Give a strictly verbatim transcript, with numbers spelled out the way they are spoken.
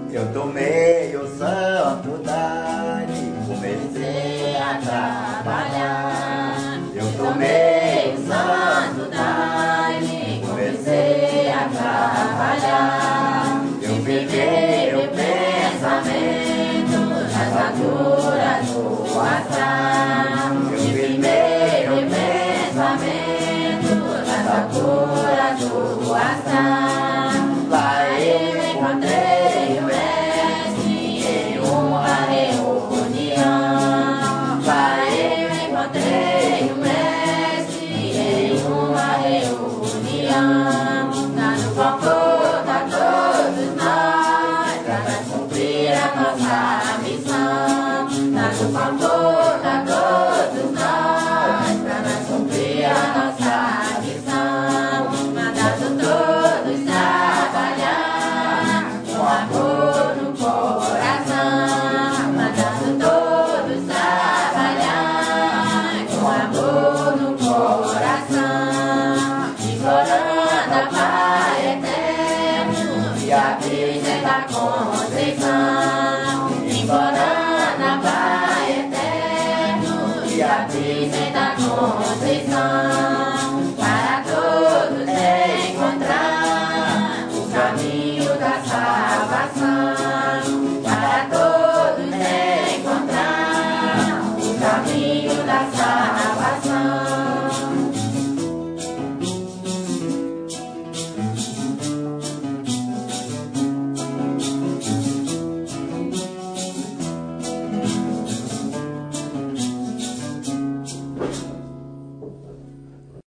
Eu tomei o santo daime, comecei a trabalhar. Eu tomei o santo daime, comecei a trabalhar. Eu peguei meu pensamento nas alturas do astral. Eu firmei meu pensamento nas alturas do astral. Lá eu encontrei o mestre em uma reunião. Lá eu encontrei o mestre em uma reunião. Dando conforto a todos nós para nós cumprir a nossa missão. Dando conforto a todos nós para nós cumprir a nossa missão. Mandando todos trabalhar com amor no coração. Mandando todos trabalhar com amor no coração. Implorando a Pai eterno e a Virgem da Conceição. Implorando a Pai eterno e a Virgem da Conceição.